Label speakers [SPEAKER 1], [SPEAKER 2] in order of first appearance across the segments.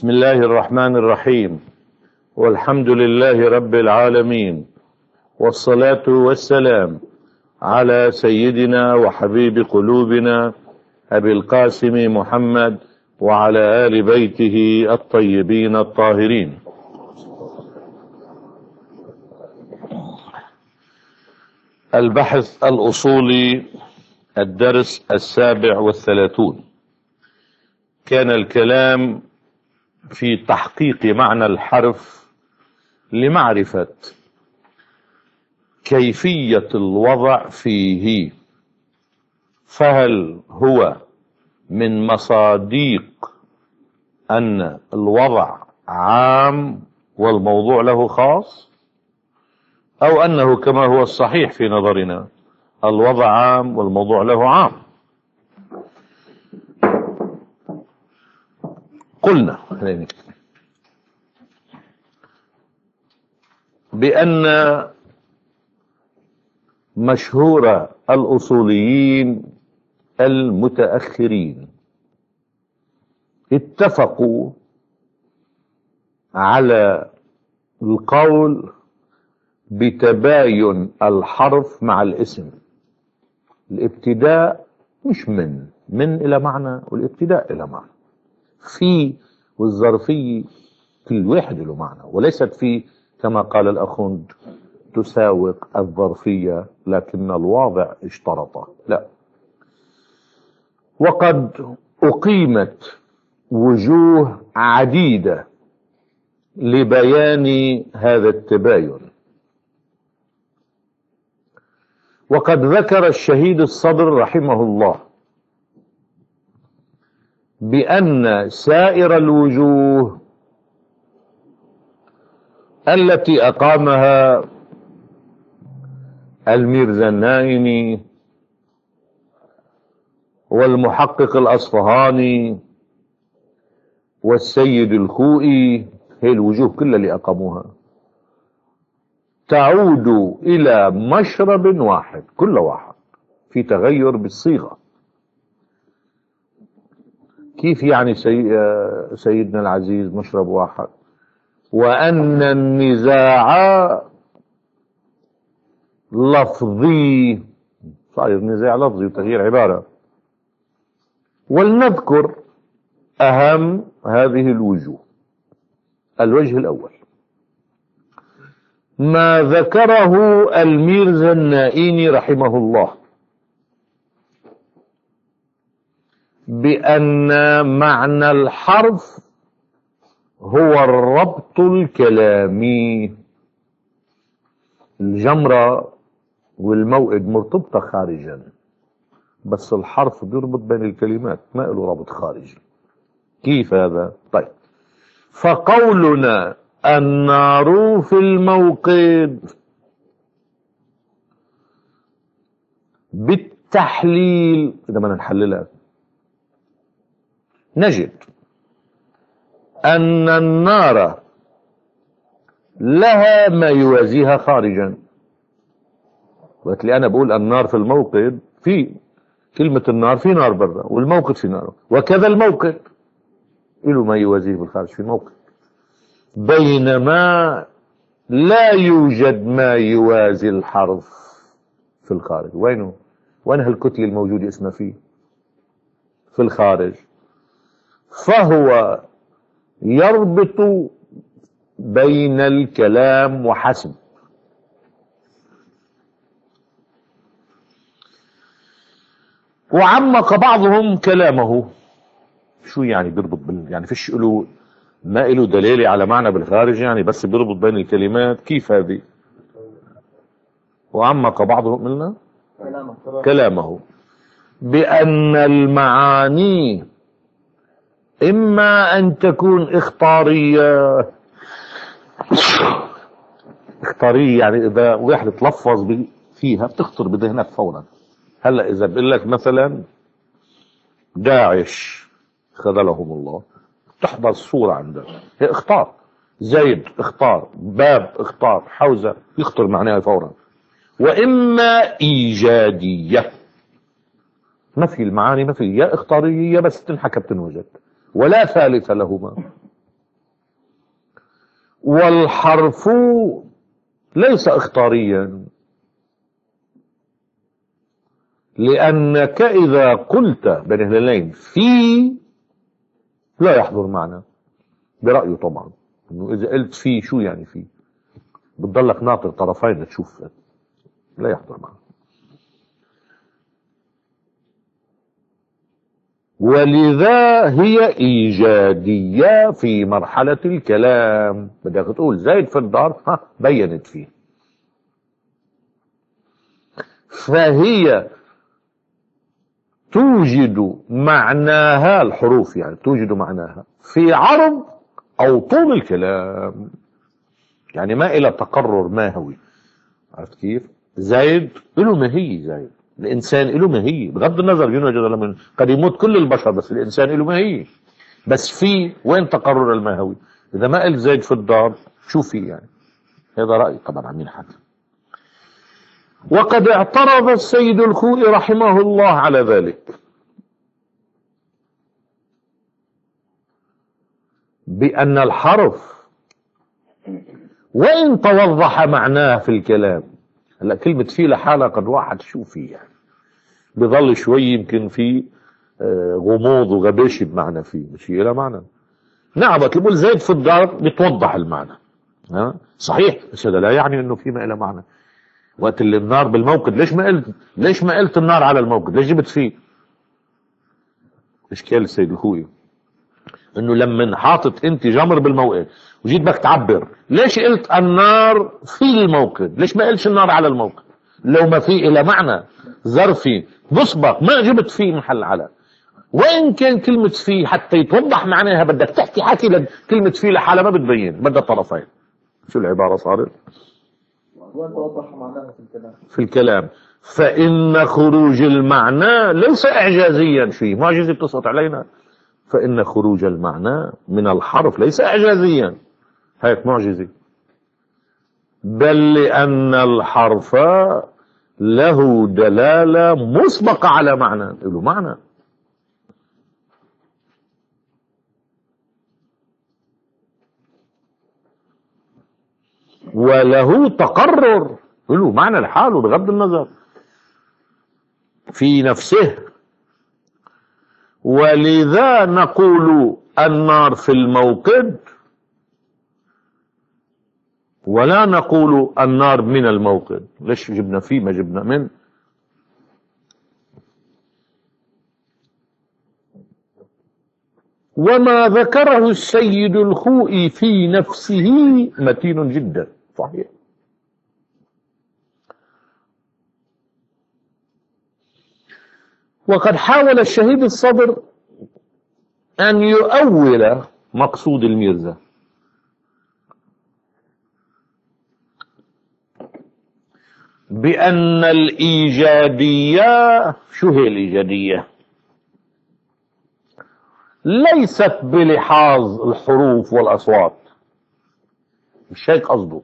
[SPEAKER 1] بسم الله الرحمن الرحيم، والحمد لله رب العالمين، والصلاة والسلام على سيدنا وحبيب قلوبنا أبي القاسم محمد وعلى آل بيته الطيبين الطاهرين. البحث الأصولي، الدرس 37. كان الكلام في تحقيق معنى الحرف لمعرفة كيفية الوضع فيه، فهل هو من مصادق أن الوضع عام والموضوع له خاص، أو أنه كما هو الصحيح في نظرنا الوضع عام والموضوع له عام. قلنا بأن مشهور الأصوليين المتأخرين اتفقوا على القول بتباين الحرف مع الاسم. الابتداء مش من إلى معنى، والابتداء إلى معنى. في والظرفية كل واحد له معنى، وليست في كما قال الأخوند تساوق الظرفية لكن الواضع اشترطه، لا. وقد أقيمت وجوه عديدة لبيان هذا التباين، وقد ذكر الشهيد الصدر رحمه الله بأن سائر الوجوه التي أقامها الميرزنائي والمحقق الأصفهاني والسيد الخوئي، هي الوجوه كلها اللي أقاموها تعود إلى مشرب واحد، كل واحد في تغير بالصيغة. كيف يعني سيدنا العزيز مشرب واحد؟ وأن النزاع لفظي، صاير نزاع لفظي وتغيير عبارة. ولنذكر أهم هذه الوجوه. الوجه الأول ما ذكره الميرزنائي رحمه الله بأن معنى الحرف هو الربط الكلامي. الجمرة والموئد مرتبطة خارجا، بس الحرف بيربط بين الكلمات، ما له ربط خارجي. كيف هذا؟ طيب، فقولنا النار في الموقد بالتحليل، إذا ما نحللها نجد أن النار لها ما يوازيها خارجا. وقت لي أنا بقول النار في الموقد، في كلمة النار في نار برا، والموقد في نار، وكذا الموقد له ما يوازيه بالخارج في الموقد، بينما لا يوجد ما يوازي الحرف في الخارج. وين هالكتلة الموجودة اسمها فيه في الخارج؟ فهو يربط بين الكلام وحسب. وعمق بعضهم كلامه. شو يعني بيربط يعني فيش له ما له دليل على معنى بالخارج، يعني بس بيربط بين الكلمات. كيف هذه؟ وعمق بعضهم قلنا كلامه بأن المعاني إما أن تكون اختارية يعني إذا واحد تلفظ فيها بتخطر بذهنك فورا. هلا إذا بقول لك مثلا داعش خذلهم الله، تحضر الصورة عندك، هي اختار. زيد اختار، باب اختار، حوزة، يخطر معناها فورا. وإما إيجادية، ما في المعاني، ما في، يا اختارية بس تنحكى بتنوجد، ولا ثالث لهما. والحرف ليس اختاريا، لأنك إذا قلت بين الهلالين في لا يحضر معنى برأيه طبعا، إنه إذا قلت في شو يعني في، بتضلك ناطر طرفين تشوف، لا يحضر معنى. ولذا هي إيجادية في مرحلة الكلام. بدك تقول زيد في الدار، بينت فيه، فهي توجد معناها، الحروف يعني توجد معناها في عرض أو طول الكلام، يعني ما إلى تقرر ماهوي. عرفت كيف؟ زيد له ماهية، زيد الإنسان له ماهية، بغض النظر يوجد من قد يموت كل البشر، بس الإنسان له ماهية. بس في وين تقرر الماهوي؟ إذا ما قلت زيد في الدار شو في يعني؟ هذا رأي طبعا عم ينحكى. وقد اعترض السيد الخوئي رحمه الله على ذلك بأن الحرف وإن توضح معناه في الكلام، هلا كلمة في لحالها قد واحد شو في يعني بظل شوي يمكن في غموض وغباشة بمعنى فيه، مش هي لها معنى. نعم وقت بقول زيد في الدار بتوضح المعنى، صحيح، بس هذا لا يعني انه في ما له معنى. وقت اللي النار بالموقد، ليش ما قلت النار على الموقد؟ ليش جبت فيه؟ اشكال السيد الخوئي انه لما حاطط انت جمر بالموقد وجيت بدك تعبر، ليش قلت النار في الموقد؟ ليش ما قلتش النار على الموقد؟ لو ما في إلى معنى ظرفي مسبق ما جبت فيه محل على. وإن كان كلمة في حتى يتوضح معناها بدك تحكي حكي كلمة في لحالها ما بتبين، بدها طرفين. شو العبارة صارت؟
[SPEAKER 2] وين توضح معناها
[SPEAKER 1] في الكلام. فإن خروج المعنى ليس إعجازيا فيه، معجزة بتسقط علينا. فإن خروج المعنى من الحرف ليس إعجازيا، هيك معجزة، بل لأن الحرف له دلالة مسبقة على معنى، له معنى. وله تقرر، له معنى لحاله بغض النظر في نفسه. ولذا نقول النار في الموقد، ولا نقول النار من الموقد. ليش جبنا فيه ما جبنا من؟ وما ذكره السيد الخوئي في نفسه متين جدا، صحيح. وقد حاول الشهيد الصدر أن يؤول مقصود الميرزا بأن الإيجادية، شو هي الإيجادية؟ ليست بلحاظ الحروف والأصوات، مش هيك قصده،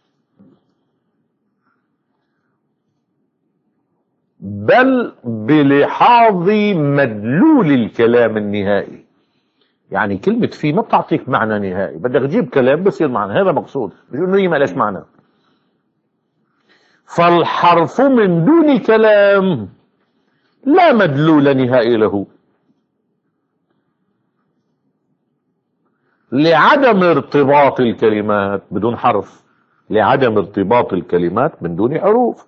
[SPEAKER 1] بل بلحاظ مدلول الكلام النهائي. يعني كلمة في ما بتعطيك معنى نهائي، بدك تجيب كلام بصير معنى، هذا مقصود، مش انه هي ما لهاش معنى. فالحرف من دون كلام لا مدلول نهائي له، لعدم ارتباط الكلمات بدون حرف، لعدم ارتباط الكلمات من دون حروف.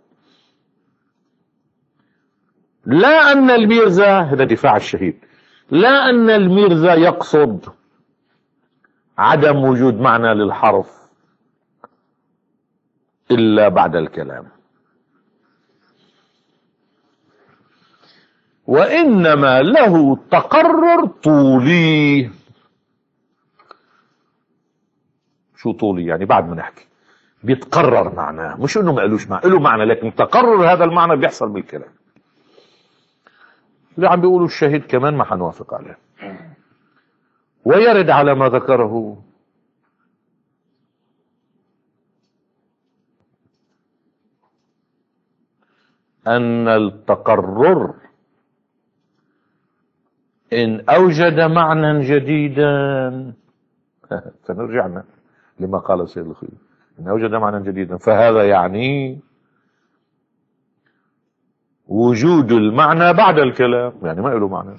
[SPEAKER 1] لا أن الميرزا، هذا دفاع الشهيد، لا أن الميرزا يقصد عدم وجود معنى للحرف إلا بعد الكلام، وإنما له تقرر طولي. شو طولي؟ يعني بعد ما نحكي بيتقرر معناه، مش انه ما قالوش معنى، له معنى لكن تقرر هذا المعنى بيحصل بالكلام. اللي عم بيقولوا الشهيد كمان ما حنوافق عليه، ويرد على ما ذكره أن التقرر إن أوجد معنى جديدا فنرجعنا لما قال السيد الخوئي إن وجد معنى جديدا، فهذا يعني وجود المعنى بعد الكلام، يعني ما له معنى.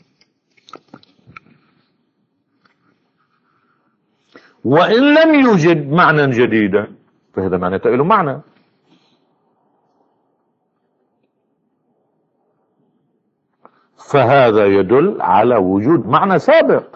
[SPEAKER 1] وإن لم يوجد معنى جديدا فهذا معناته له معنى. فهذا يدل على وجود معنى سابق.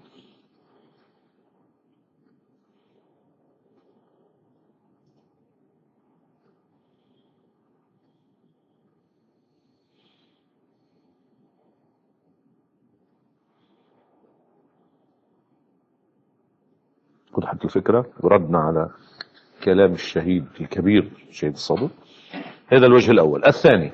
[SPEAKER 1] وضحت الفكرة، وردنا على كلام الشهيد الكبير الشهيد الصدوق. هذا الوجه الأول. الثاني،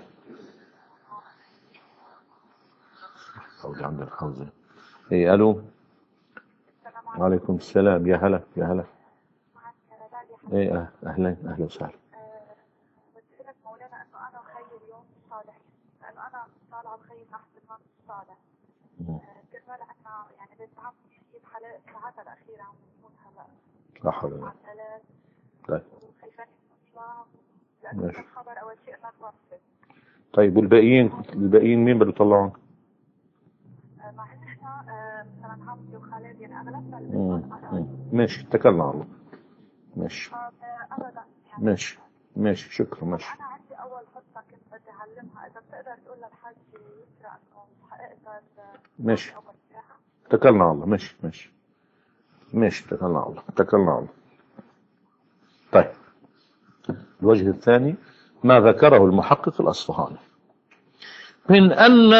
[SPEAKER 1] حوزي عند الحوزي. ايه الو، وعليكم السلام، يا هلا يا هلا. ايه اهلا اهلا وسهلا.
[SPEAKER 3] بدي لك مولانا انه انا وخيي اليوم صالحين، لانه انا طالعه بخيي تحت الماء صالح. كرمال عنا يعني بنت عم نحكي بحالات ساعاتها الاخيره عم بتموت هلا.
[SPEAKER 1] لا حول ولا قوة. طيب
[SPEAKER 3] وخايفين نطلع لانه الخبر اول شيء انها توفت.
[SPEAKER 1] طيب والباقيين مين بده يطلعون؟
[SPEAKER 3] مع ان احنا مثلا عمي وخالد يعني اغلبنا
[SPEAKER 1] ماشي، اتكلنا على الله. ماشي
[SPEAKER 3] ابدا يعني.
[SPEAKER 1] ماشي شكرا. ماشي.
[SPEAKER 3] انا عندي اول خطه كنت بدي اعلمها، اذا بتقدر تقول للحاج يسرى انه حقيقه
[SPEAKER 1] ماشي اتكلنا على الله. ماشي اتكلنا على الله. طيب الوجه الثاني ما ذكره المحقق الأصفهاني من أن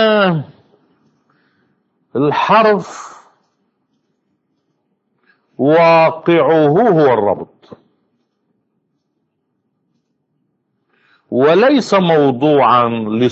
[SPEAKER 1] الحرف واقعه هو الربط وليس موضوعا